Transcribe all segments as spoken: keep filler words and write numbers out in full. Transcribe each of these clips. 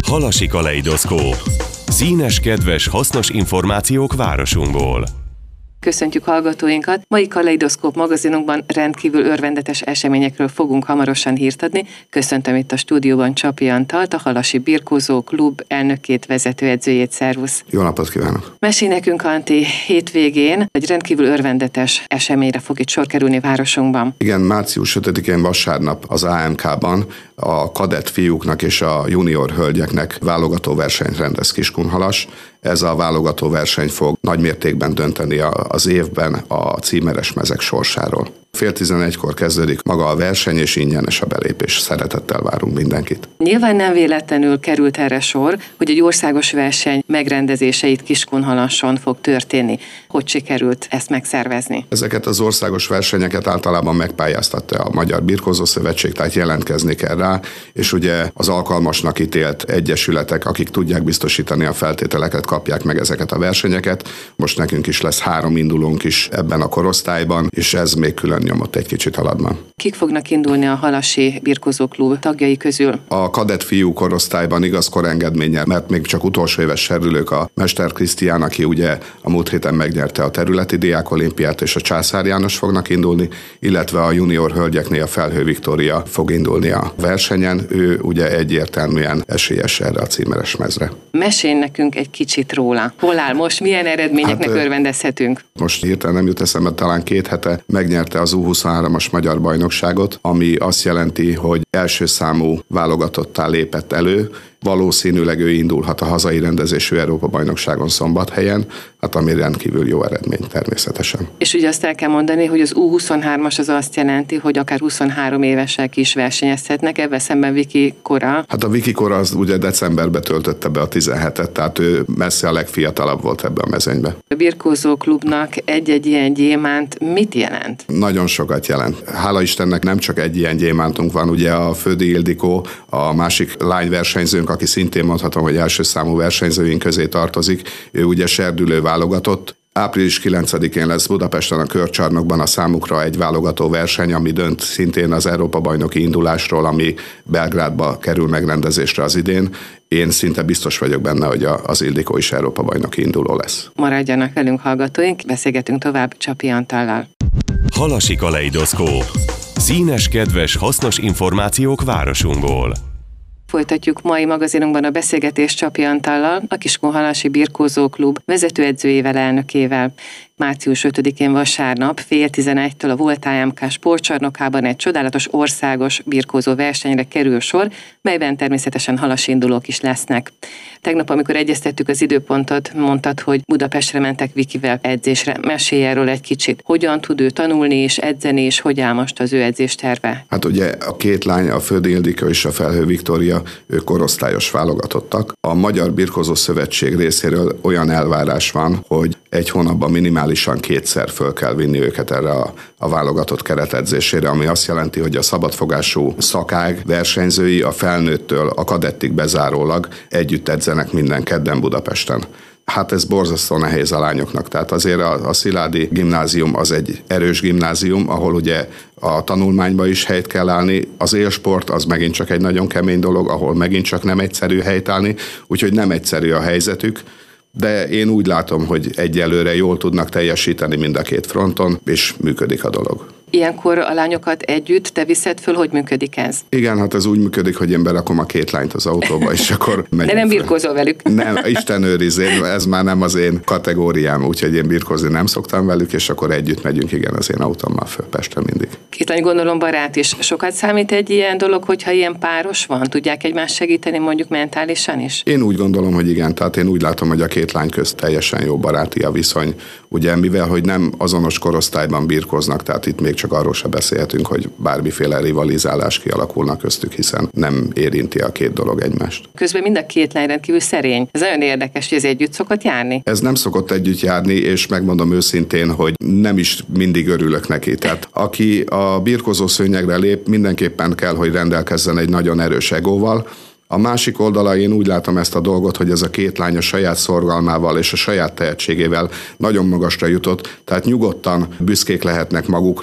Halasi kaleidoszkóp. Színes, kedves, hasznos információk városunkból. Köszöntjük hallgatóinkat! Mai Kaleidoszkóp magazinunkban rendkívül örvendetes eseményekről fogunk hamarosan hírt adni. Köszöntöm itt a stúdióban Csapi Antalt, a Halasi Birkózó Klub elnökét, vezetőedzőjét. Szervusz! Jó napot kívánok! Mesélj nekünk, Anti, hétvégén egy rendkívül örvendetes eseményre fog itt sor kerülni városunkban. Igen, március ötödikén vasárnap az á em ká-ban a kadett fiúknak és a junior hölgyeknek válogató versenyt rendez Kiskunhalas. Ez a válogató verseny fog nagymértékben dönteni az évben a címeres mezek sorsáról. Fél tizenegykor kezdődik maga a verseny, és ingyenes a belépés. Szeretettel várunk mindenkit. Nyilván nem véletlenül került erre sor, hogy egy országos verseny megrendezése itt Kiskunhalason fog történni. Hogy sikerült ezt megszervezni? Ezeket az országos versenyeket általában megpályáztatta a Magyar Birkózó Szövetség, tehát jelentkezni kell rá, és ugye az alkalmasnak ítélt egyesületek, akik tudják biztosítani a feltételeket, kapják meg ezeket a versenyeket. Most nekünk is lesz három indulónk is ebben a korosztályban, és ez még külön nyomott egy kicsit haladban. Kik fognak indulni a Halasi Birkózó Klub tagjai közül? A kadett fiú korosztályban igaz korengedménnyel, mert még csak utolsó éves serülők, a Mester Krisztián, aki ugye a múlt héten megnyerte a területi diákolimpiát, és a Császár János fognak indulni, illetve a junior hölgyeknél a Felhő Viktória fog indulni a versenyen. Ő ugye egyértelműen esélyes erre a címeres mezre. Mesélj nekünk egy kicsit róla. Hol áll most, milyen eredményeknek hát, örvendezhetünk? Most hirtelen nem jut eszembe, talán két hete megnyerte az U huszonhármas magyar bajnokságot, ami azt jelenti, hogy első számú válogatottá lépett elő. Valószínűleg ő indulhat a hazai rendezésű Európa-bajnokságon Szombathelyen, hát ami rendkívül jó eredmény természetesen. És ugye azt el kell mondani, hogy az U huszonhármas az azt jelenti, hogy akár huszonhárom évesek is versenyezhetnek, ebben szemben Viki Kora. Hát a Viki Kora az ugye decemberben töltötte be a tizenhetet, tehát ő messze a legfiatalabb volt ebbe a mezőnybe. A Birkózó Klubnak egy-egy ilyen gyémánt mit jelent? Nagyon sokat jelent. Hála Istennek nem csak egy ilyen gyémántunk van, ugye a Földi Ildikó, a másik lányversenyzőnk, aki szintén mondhatom, hogy első számú versenyzőink közé tartozik, ő ugye serdülő válogatott. április kilencedikén lesz Budapesten a Körcsarnokban a számukra egy válogató verseny, ami dönt szintén az Európa-bajnoki indulásról, ami Belgrádba kerül megrendezésre az idén. Én szinte biztos vagyok benne, hogy az Ildikó is Európa-bajnoki induló lesz. Maradjanak velünk hallgatóink, beszélgetünk tovább Csapi Antallal. Halasi kaleidoszkóp. Színes, kedves, hasznos információk városunkból. Folytatjuk mai magazinunkban a beszélgetést Csapi Antallal, a Kiskunhalasi Birkózó Klub vezetőedzőjével, elnökével. március ötödikén vasárnap fél tizenegytől a Volt á em ká sportcsarnokában egy csodálatos országos birkózó versenyre kerül sor, melyben természetesen halasi indulók is lesznek. Tegnap, amikor egyeztettük az időpontot, mondtad, hogy Budapestre mentek Vikivel edzésre. Mesélj erről egy kicsit. Hogyan tud ő tanulni és edzeni, és hogy áll most az ő edzésterve? Hát ugye a két lány, a Földi Ildikó és a Felhő Viktória, ők korosztályos válogatottak. A Magyar Birkózó Szövetség részéről olyan elvárás van, hogy egy hónapban minimálisan kétszer föl kell vinni őket erre a, a válogatott keretedzésére, ami azt jelenti, hogy a szabadfogású szakág versenyzői a felnőttől a kadettig bezárólag együtt edzenek minden kedden Budapesten. Hát ez borzasztó nehéz a lányoknak, tehát azért a, a Sziládi gimnázium az egy erős gimnázium, ahol ugye a tanulmányba is helyt kell állni, az élsport az megint csak egy nagyon kemény dolog, ahol megint csak nem egyszerű helyt állni, úgyhogy nem egyszerű a helyzetük, de én úgy látom, hogy egyelőre jól tudnak teljesíteni mind a két fronton, és működik a dolog. Ilyenkor a lányokat együtt te viszed föl, hogy működik ez? Igen, hát ez úgy működik, hogy én berakom a két lányt az autóba, és akkor megyünk. De nem birkózol velük? Nem, Isten őriz, ez már nem az én kategóriám, úgyhogy én birkózni nem szoktam velük, és akkor együtt megyünk, igen, az én autómmal föl Pestre mindig. Két lány, gondolom barát is. Sokat számít egy ilyen dolog, hogyha ilyen páros van? Tudják egymást segíteni mondjuk mentálisan is? Én úgy gondolom, hogy igen, tehát én úgy látom, hogy a két lány közt teljesen jó baráti a viszony. Ugye mivel, hogy nem azonos korosztályban birkóznak, tehát itt még csak arról se beszélhetünk, hogy bármiféle rivalizálás kialakulna köztük, hiszen nem érinti a két dolog egymást. Közben mind a két lány rendkívül szerény. Ez nagyon érdekes, hogy ez együtt szokott járni. Ez nem szokott együtt járni, és megmondom őszintén, hogy nem is mindig örülök neki. Tehát aki a birkózó szőnyegre lép, mindenképpen kell, hogy rendelkezzen egy nagyon erős egóval. A másik oldala, én úgy látom ezt a dolgot, hogy ez a két lány a saját szorgalmával és a saját tehetségével nagyon magasra jutott, tehát nyugodtan büszkék lehetnek magukra.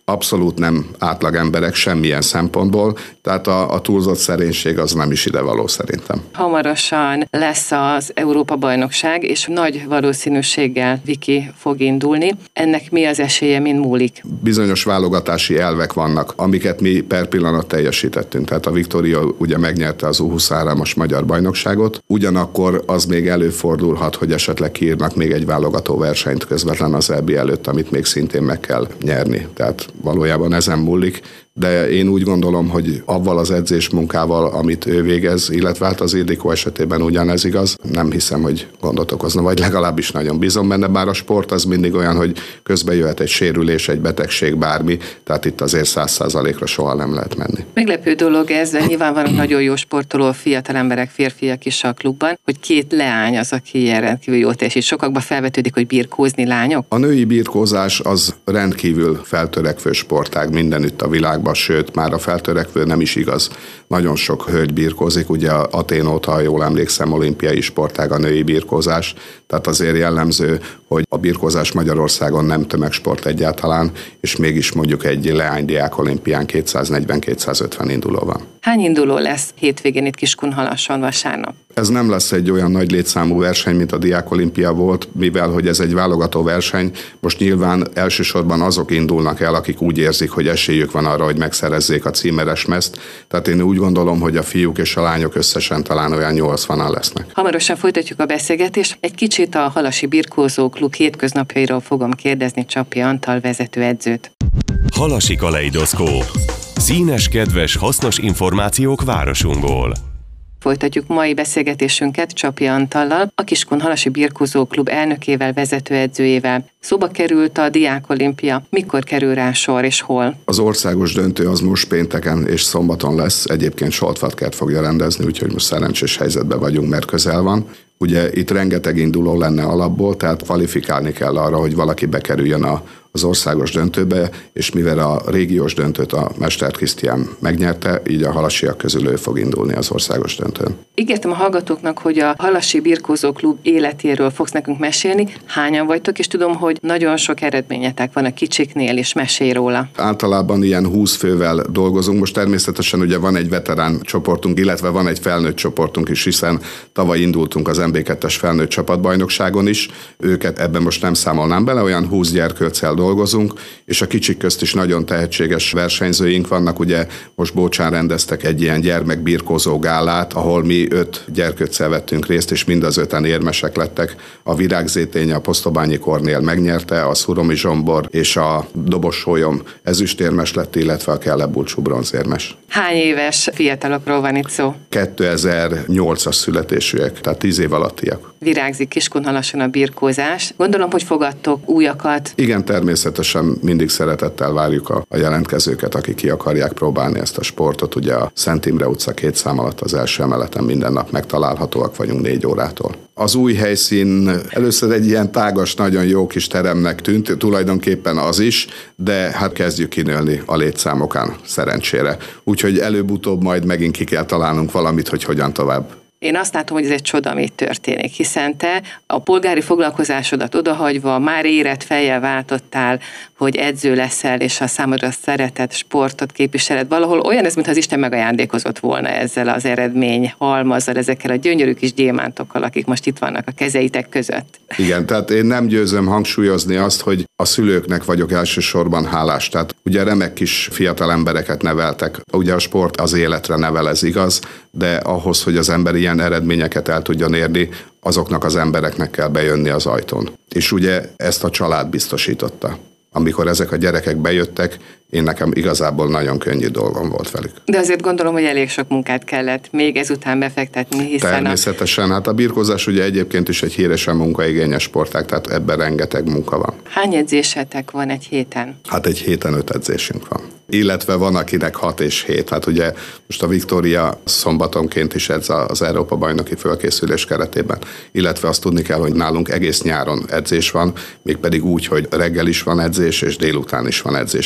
abszolút nem átlag emberek semmilyen szempontból, tehát a, a túlzott szerénység az nem is idevaló szerintem. Hamarosan lesz az Európa-bajnokság, és nagy valószínűséggel Viki fog indulni. Ennek mi az esélye, min múlik? Bizonyos válogatási elvek vannak, amiket mi per pillanat teljesítettünk. Tehát a Viktória ugye megnyerte az U huszonhárom-as magyar bajnokságot, ugyanakkor az még előfordulhat, hogy esetleg kiírnak még egy válogató versenyt közvetlen az é bé előtt, amit még szintén meg kell nyerni. Tehát valójában ezen múlik, de én úgy gondolom, hogy avval az edzésmunkával, amit ő végez, illetve hát az Ildikó esetében ugyanez igaz, nem hiszem, hogy gondot okozna, vagy legalábbis nagyon bízom benne, bár a sport az mindig olyan, hogy közben jöhet egy sérülés, egy betegség, bármi, tehát itt azért száz százalékra soha nem lehet menni. Meglepő dolog ez, de nyilván vannak nagyon jó sportoló, fiatal emberek, férfiak is a klubban, hogy két leány az, aki ilyen rendkívül jó teljesít. Sokakban felvetődik, hogy birkózni lányok. A női birkózás az rendkívül feltörekvő sportág mindenütt a világban, sőt, már a feltörekvő nem is igaz. Nagyon sok hölgy birkózik, ugye Atén óta, ha jól emlékszem, olimpiai sportág a női birkózás, tehát azért jellemző, hogy a birkózás Magyarországon nem tömegsport egyáltalán, és mégis mondjuk egy leánydiák olimpián kétszáznegyven-kétszázötven induló van. Hány induló lesz hétvégén itt Kiskunhalason vasárnap? Ez nem lesz egy olyan nagy létszámú verseny, mint a Diák Olimpia volt, mivel hogy ez egy válogató verseny. Most nyilván elsősorban azok indulnak el, akik úgy érzik, hogy esélyük van arra, hogy megszerezzék a címeres mezt. Tehát én úgy gondolom, hogy a fiúk és a lányok összesen talán olyan nyolcvanan lesznek. Hamarosan folytatjuk a beszélgetést. Egy kicsit a Halasi Birkózó Klub hétköznapjairól fogom kérdezni Csapi Antal vezetőedzőt. Halasi Kaleidoszkóp. Színes, kedves, hasznos információk városunkból. Folytatjuk mai beszélgetésünket Csapi Antallal, a Kiskunhalasi Birkózó Klub elnökével, vezetőedzőjével. Szóba került a Diák Olimpia. Mikor kerül rá sor és hol? Az országos döntő az most pénteken és szombaton lesz. Egyébként Soltvatkert fogja rendezni, úgyhogy most szerencsés helyzetben vagyunk, mert közel van. Ugye itt rengeteg induló lenne alapból, tehát kvalifikálni kell arra, hogy valaki bekerüljön a az országos döntőbe, és mivel a régiós döntőt a Mester Krisztián megnyerte, így a halasiak közül ő fog indulni az országos döntőn. Ígértem a hallgatóknak, hogy a Halasi Birkózó Klub életéről fogsz nekünk mesélni. Hányan vagytok, és tudom, hogy nagyon sok eredményetek van a kicsiknél, és mesélj róla. Általában ilyen húsz fővel dolgozunk. Most természetesen ugye van egy veterán csoportunk, illetve van egy felnőtt csoportunk is, hiszen tavaly indultunk az em bé kettes felnőtt csapatbajnokságon is. Őket ebben most nem számolnám bele, olyan húsz gyerkőccel dolgozunk, és a kicsik közt is nagyon tehetséges versenyzőink vannak. Ugye most Bócsán rendeztek egy ilyen gyermekbirkózó gálát, ahol mi öt gyerkőccel vettünk részt, és mind az öten érmesek lettek. A Virág Zétény, a Posztobányi Kornél megnyerte, a Szuromi Zsombor és a Dobos Sólyom ezüstérmes lett, illetve a Kelle Bulcsú bronzérmes. Hány éves fiatalokról van itt szó? kétezer-nyolcas születésűek, tehát tíz év alattiak. Virágzik Kiskunhalason a birkózás. Gondolom, hogy fogadtok újakat. Igen, természetesen mindig szeretettel várjuk a, a jelentkezőket, akik ki akarják próbálni ezt a sportot. Ugye a Szent Imre utca két szám alatt az első emeleten minden nap megtalálhatóak vagyunk négy órától. Az új helyszín először egy ilyen tágas, nagyon jó kis teremnek tűnt, tulajdonképpen az is, de hát kezdjük kinőni a létszámokán szerencsére. Úgyhogy előbb-utóbb majd megint ki kell találnunk valamit, hogy hogyan tovább. Én azt látom, hogy ez egy csoda, ami történik, hiszen te a polgári foglalkozásodat odahagyva már érett fejjel váltottál, hogy edző leszel, és a számodra szeretett sportot képviseled. Valahol olyan ez, mintha az Isten megajándékozott volna ezzel az eredmény halmazzal, ezekkel a gyönyörű kis gyémántokkal, akik most itt vannak a kezeitek között. Igen, tehát én nem győzöm hangsúlyozni azt, hogy a szülőknek vagyok elsősorban hálás. Tehát ugye remek kis fiatal embereket neveltek. Ugye a sport az életre nevel, ez igaz, de ahhoz, hogy az ember ilyen eredményeket el tudjon érni, azoknak az embereknek kell bejönni az ajtón. És ugye ezt a család biztosította. Amikor ezek a gyerekek bejöttek, én nekem igazából nagyon könnyű dolgom volt velük. De azért gondolom, hogy elég sok munkát kellett még ezután befektetni, hiszen... Természetesen, a... hát a birkózás ugye egyébként is egy híresen munkaigényes sportág, tehát ebben rengeteg munka van. Hány edzésetek van egy héten? Hát egy héten öt edzésünk van. Illetve van, akinek hat és hét. Hát ugye most a Viktória szombatonként is edz az Európa-bajnoki fölkészülés keretében. Illetve azt tudni kell, hogy nálunk egész nyáron edzés van, mégpedig úgy, hogy reggel is van edzés, és délután is van edzés végig a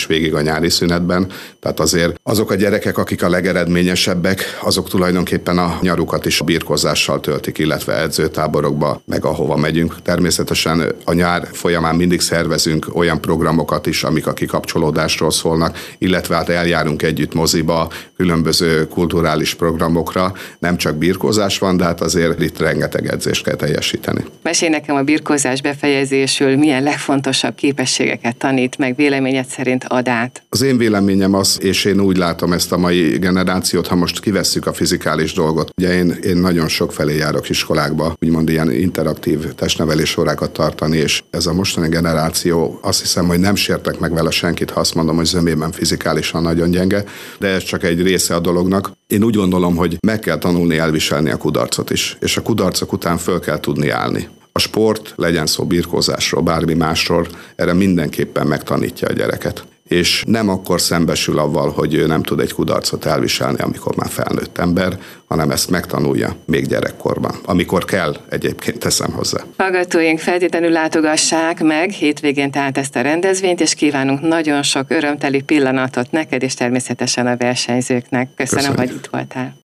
nyári szünetben. Tehát azért azok a gyerekek, akik a legeredményesebbek, azok tulajdonképpen a nyarukat is a birkózással töltik, illetve edzőtáborokba, meg ahova megyünk. Természetesen a nyár folyamán mindig szervezünk olyan programokat is, amik a kikapcsolódásról szólnak, illetve hát eljárunk együtt moziba, különböző kulturális programokra. Nem csak birkózás van, de hát azért itt rengeteg edzést kell teljesíteni. Mesélj nekem a birkózás befejezésül, milyen legfontosabb képességeket tanít meg véleményed szerint ad át? Az én véleményem az, és én úgy látom ezt a mai generációt, ha most kivesszük a fizikális dolgot. Ugye én, én nagyon sok felé járok iskolákba, úgymond ilyen interaktív testnevelés órákat tartani, és ez a mostani generáció, azt hiszem, hogy nem sértek meg vele senkit, ha azt mondom, hogy zömében fizikálisan nagyon gyenge, de ez csak egy része a dolognak. Én úgy gondolom, hogy meg kell tanulni elviselni a kudarcot is, és a kudarcok után föl kell tudni állni. A sport, legyen szó birkózásról, bármi másról, erre mindenképpen megtanítja a gyereket. És nem akkor szembesül avval, hogy ő nem tud egy kudarcot elviselni, amikor már felnőtt ember, hanem ezt megtanulja még gyerekkorban, amikor kell, egyébként teszem hozzá. Hallgatóink, feltétlenül látogassák meg hétvégén tehát ezt a rendezvényt, és kívánunk nagyon sok örömteli pillanatot neked, és természetesen a versenyzőknek. Köszönöm, Köszönjük. Hogy itt voltál.